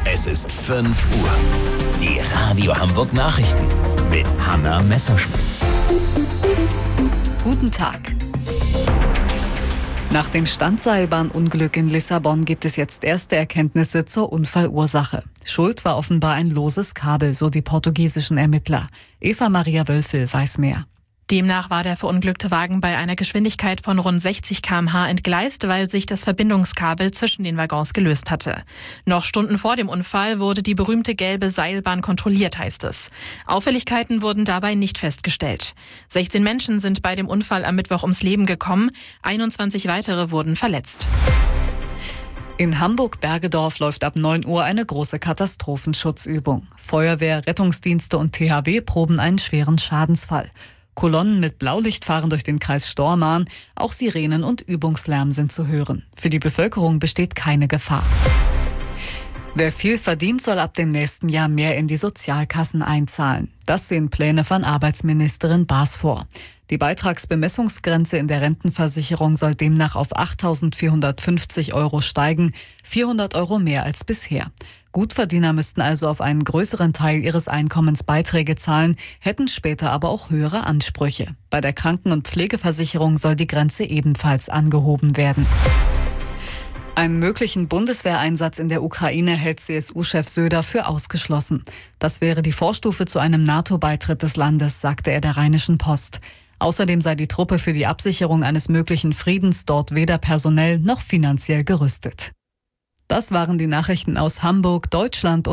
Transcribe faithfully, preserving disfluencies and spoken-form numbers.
Es ist fünf Uhr. Die Radio Hamburg Nachrichten mit Hanna Messerschmidt. Guten Tag. Nach dem Standseilbahnunglück in Lissabon gibt es jetzt erste Erkenntnisse zur Unfallursache. Schuld war offenbar ein loses Kabel, so die portugiesischen Ermittler. Eva Maria Wölfel weiß mehr. Demnach war der verunglückte Wagen bei einer Geschwindigkeit von rund sechzig Kilometer pro Stunde entgleist, weil sich das Verbindungskabel zwischen den Waggons gelöst hatte. Noch Stunden vor dem Unfall wurde die berühmte gelbe Seilbahn kontrolliert, heißt es. Auffälligkeiten wurden dabei nicht festgestellt. sechzehn Menschen sind bei dem Unfall am Mittwoch ums Leben gekommen, einundzwanzig weitere wurden verletzt. In Hamburg-Bergedorf läuft ab neun Uhr eine große Katastrophenschutzübung. Feuerwehr, Rettungsdienste und T H W proben einen schweren Schadensfall. Kolonnen mit Blaulicht fahren durch den Kreis Stormarn. Auch Sirenen und Übungslärm sind zu hören. Für die Bevölkerung besteht keine Gefahr. Wer viel verdient, soll ab dem nächsten Jahr mehr in die Sozialkassen einzahlen. Das sehen Pläne von Arbeitsministerin Baas vor. Die Beitragsbemessungsgrenze in der Rentenversicherung soll demnach auf achttausendvierhundertfünfzig Euro steigen, vierhundert Euro mehr als bisher. Gutverdiener müssten also auf einen größeren Teil ihres Einkommens Beiträge zahlen, hätten später aber auch höhere Ansprüche. Bei der Kranken- und Pflegeversicherung soll die Grenze ebenfalls angehoben werden. Einen möglichen Bundeswehreinsatz in der Ukraine hält C S U-Chef Söder für ausgeschlossen. Das wäre die Vorstufe zu einem NATO-Beitritt des Landes, sagte er der Rheinischen Post. Außerdem sei die Truppe für die Absicherung eines möglichen Friedens dort weder personell noch finanziell gerüstet. Das waren die Nachrichten aus Hamburg, Deutschland und